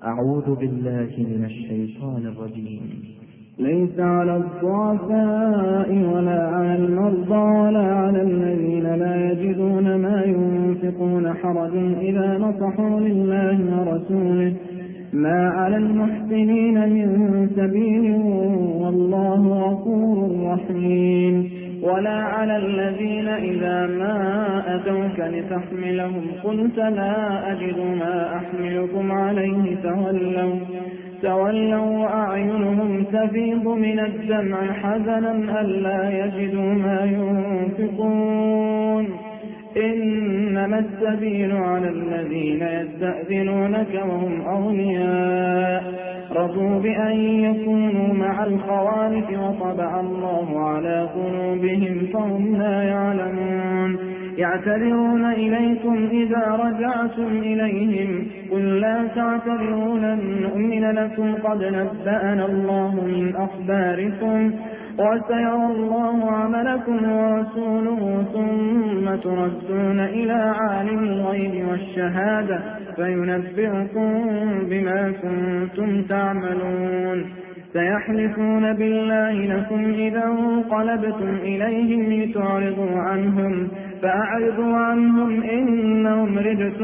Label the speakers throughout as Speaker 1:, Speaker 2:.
Speaker 1: أعوذ بالله من الشيطان الرجيم.
Speaker 2: ليس على الضعفاء ولا على المرضى ولا على الذين لا يجدون ما ينفقون حرج إذا نصحوا لله ورسوله ما على المحسنين من سبيل والله غفور رحيم. ولا على الذين إذا ما أتوك لتحملهم قلت لا أجد ما أحملكم عليه تولوا وأعينهم تفيض من الدمع حزنا ألا يجدوا ما ينفقون. إنما السبيل على الذين يستأذنونك وهم أغنياء رضوا بأن يكونوا مع الخوالف وطبع الله على قلوبهم فهم لا يعلمون. يعتذرون إليكم إذا رجعتم إليهم قل لا تعتذروا لن نؤمن لكم قد نبأنا الله من أخباركم وسيرى الله عملكم ورسوله ثم تردون إلى عالم الغيب والشهادة فينبئكم بما كنتم تعملون. سيحلفون بالله لكم إذا انقلبتم إليهم لتعرضوا عنهم فأعرضوا عنهم إنهم رجس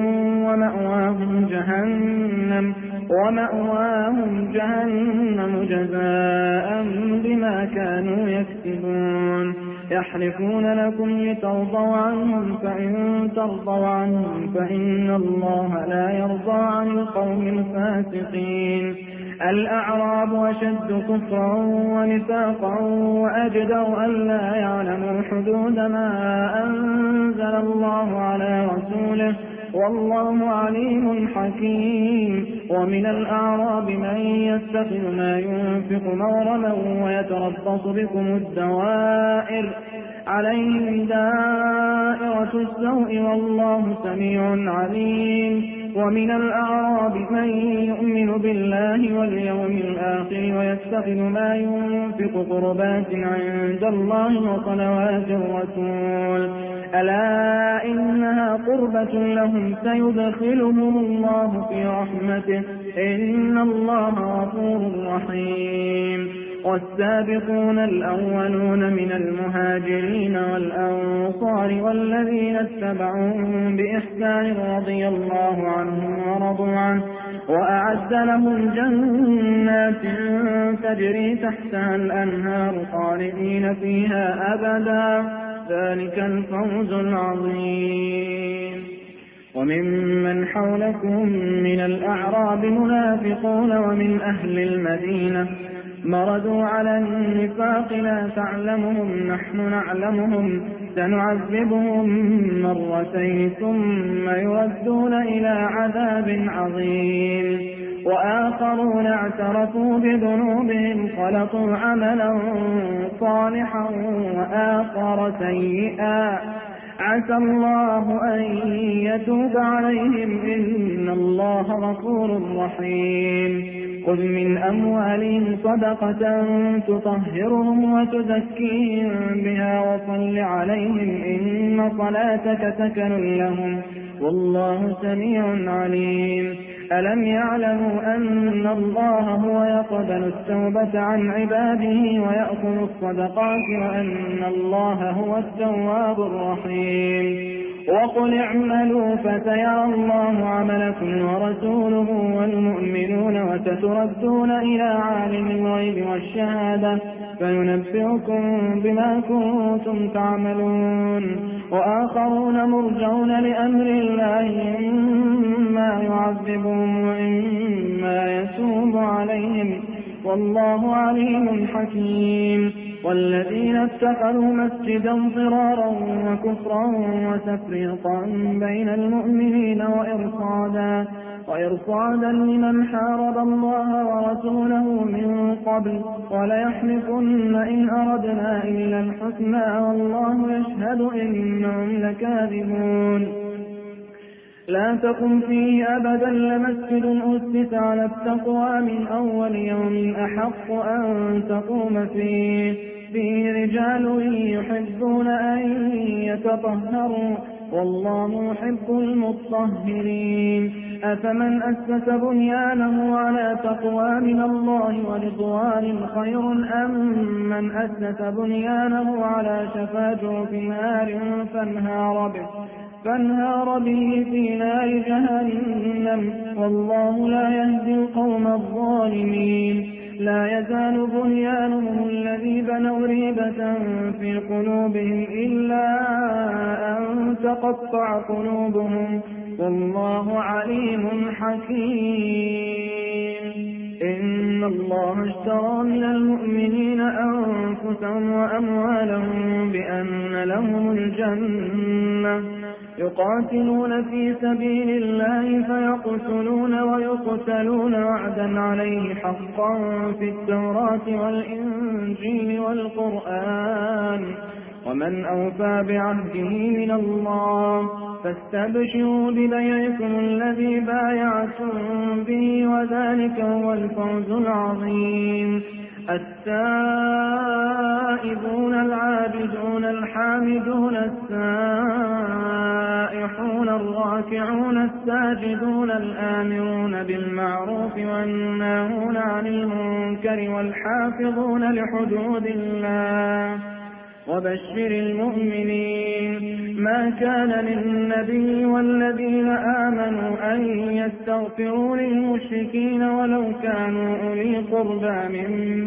Speaker 2: ومأواهم جهنم جزاء بما كانوا يكسبون. يحلفون لكم لترضوا عنهم فإن ترضوا عنهم فإن الله لا يرضى عن القوم الفاسقين. الأعراب أشد كفرا ونفاقا وأجدر ألا يعلموا حدود ما أنزل الله على رسوله والله عليم حكيم. ومن الأعراب من يتخذ ما ينفق مغرما ويتربص بكم الدوائر عليهم دائرة السوء والله سميع عليم. ومن الأعراب من يؤمن بالله واليوم الآخر ويتخذ ما ينفق قربات عند الله وصلوات الرسول ألا إنها قربة لهم سيدخلهم الله في رحمته إن الله غفور رحيم. والسابقون الأولون من المهاجرين والأنصار والذين اتبعوهم بإحسان رضي الله عنهم ورضوا عنه وأعد لهم جنات تجري تحتها الأنهار خالدين فيها أبدا ذلك الفوز العظيم. وممن حولكم من الأعراب منافقون ومن أهل المدينة مردوا على النفاق لا تعلمهم نحن نعلمهم سنعذبهم مرتين ثم يردون إلى عذاب عظيم. وآخرون اعترفوا بذنوبهم خلطوا عملا صالحا وآخر سيئا عسى الله أن يتوب عليهم إن الله غفور رحيم. خذ من أموالهم صدقة تطهرهم وتزكيهم بها وصل عليهم إن صلاتك سكن لهم والله سميع عليم. ألم يعلموا أن الله هو يقبل التوبة عن عباده ويأخذ الصدقات وأن الله هو التواب الرحيم. وقل اعملوا فسيرى الله عملكم ورسوله والمؤمنون وستردون إلى عالم الغيب والشهادة فينبئكم بما كنتم تعملون. وآخرون مرجون لأمر الله إما يعذبهم وإما يتوب عليهم والله عليم حكيم. والذين اتخذوا مسجدا ضرارا وكفرا وتفريقا بين المؤمنين وإرصادا لمن حارب الله ورسوله من قبل وليحلفن إن أردنا إلا الحسنى والله يشهد إنهم لكاذبون. لا تقم فيه أبدا لمسجد أسس على التقوى من أول يوم أحق أن تقوم فيه رجال يحبون أن يتطهروا والله يحب المطهرين. أفمن أسس بنيانه على تقوى من الله ورضوان خير أم من أسس بنيانه على شفا جرف نار فانهار به في نار جهنم والله لا يهدي القوم الظالمين لا يزال بنيانهم الذي بنوا ريبة في قلوبهم إلا أن تقطع قلوبهم والله عليم حكيم إن الله اشترى من المؤمنين أنفسهم وأموالهم بأن لهم الجنة يقاتلون في سبيل الله فيقتلون ويقتلون وعدا عليه حقا في التوراة والإنجيل والقرآن ومن أوفى بعهده من الله فاستبشروا ببيعكم الذي بايعتم به وذلك هو الفوز العظيم التائبون العابدون الحامدون السائحون الراكعون الساجدون الآمرون بالمعروف والناهون عن المنكر والحافظون لحدود الله وبشر المؤمنين ما كان للنبي والذين آمنوا أن يستغفروا للمشركين ولو كانوا أولي قربى من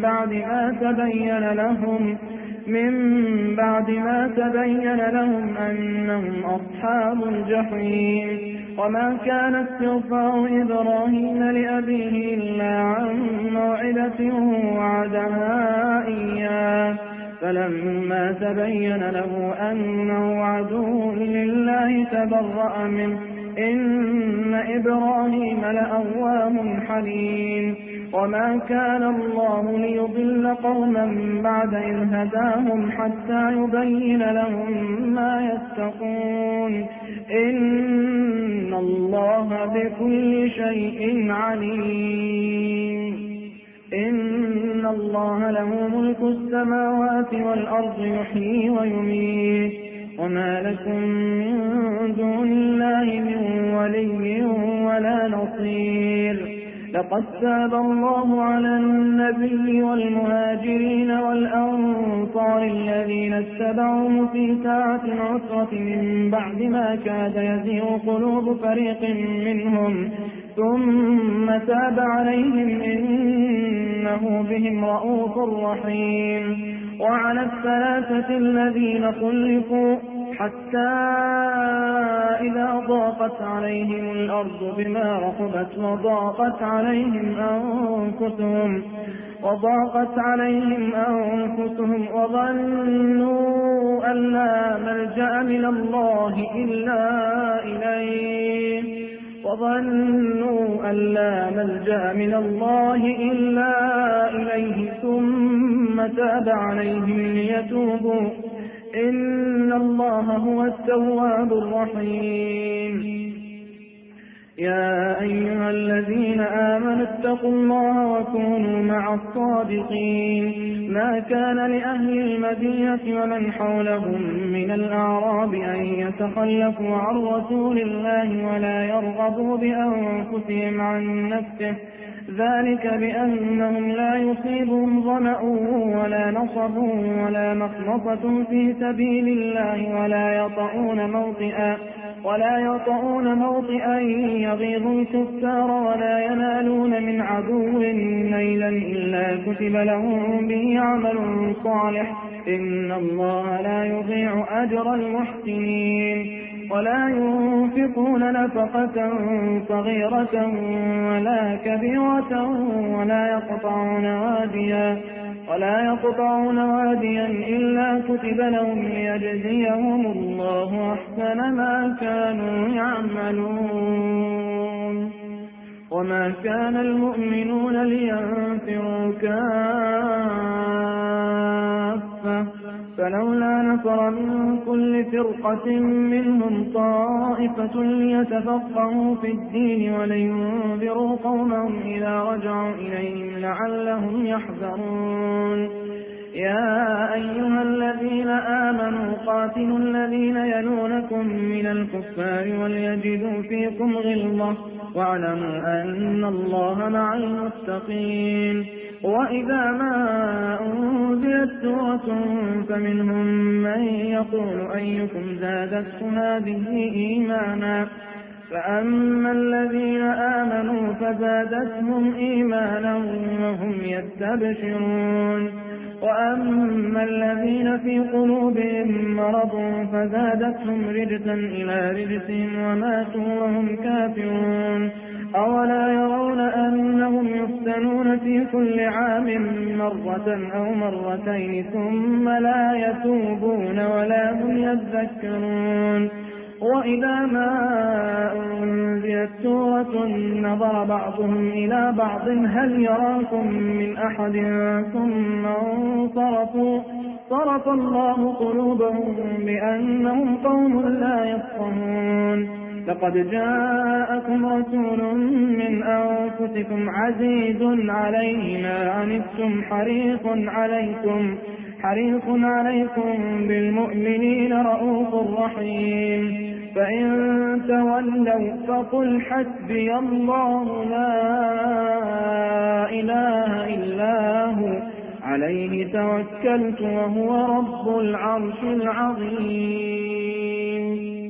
Speaker 2: بعد ما تبين لهم أنهم أصحاب الجحيم وما كان استغفار إبراهيم لأبيه إلا عن موعدة وعدها إياه فلما تبين له أنه عدو لله تبرأ منه إن إبراهيم لأواه حليم وما كان الله ليضل قوما بعد إذ هداهم حتى يبين لهم ما يتقون إن الله بكل شيء عليم إن الله له ملك السماوات والأرض يحيي ويميت وما لكم من دون الله من ولي ولا نصير لقد تاب الله على النبي والمهاجرين والأنصار الذين اتبعوه في ساعة العسرة من بعد ما كاد يزيغ قلوب فريق منهم ثم تاب عليهم إنه بهم رؤوف رحيم وعلى الثلاثة الذين خلفوا حتى إذا ضاقت عليهم الأرض بما رحبت وضاقت عليهم أنفسهم وظنوا أن لا ملجأ من الله إلا إليه ثم تاب عليهم ليتوبوا إن الله هو التواب الرحيم يا أيها الذين آمنوا اتقوا الله وكونوا مع الصادقين ما كان لأهل المدينة ومن حولهم من الأعراب أن يتخلفوا عن رسول الله ولا يرغبوا بأنفسهم عن نفسه ذلك بأنهم لا يصيبهم ظمأ ولا نصب ولا مخمصة في سبيل الله ولا يطؤون موطئا يغيظ الكفار ولا ينالون من عدو نيلا إلا كتب لهم به عمل صالح إن الله لا يضيع أجر المحسنين ولا ينفقون نفقة صغيرة ولا كبيرة ولا يقطعون واديا إلا كتب لهم ليجزيهم الله أحسن ما كانوا يعملون وما كان المؤمنون لينفروا كافة فلولا نفر من كل فرقة منهم طائفة ليتفقهوا في الدين ولينذروا قومهم إذا رجعوا إليهم لعلهم يحذرون يا أيها الذين آمنوا قاتلوا الذين يلونكم من الكفار وليجدوا فيكم غلظة واعلموا أن الله مع المتقين. وإذا ما أنزلت سورة فمنهم من يقول أيكم زادته هذه إيمانا، فأما الذين آمنوا فزادتهم إيمانا وهم يستبشرون، وأما الذين في قلوبهم مرض فزادتهم رجسا إلى رجسهم وماتوا وهم كافرون. أولا يرون أنهم يفتنون في كل عام مرة أو مرتين ثم لا يتوبون ولا هم يذكرون. وإذا ما أنزلت سورة نظر بعضهم إلى بعض هل يراكم من أحد ثم انصرفوا، صرف الله قلوبهم بأنهم قوم لا يفقهون. لقد جاءكم رسول من أنفسكم عزيز عليه ما عنتم حريص عليكم بالمؤمنين رؤوف رحيم. فإن تولوا فقل حسبي الله لا إله إلا هو عليه توكلت وهو رب العرش العظيم.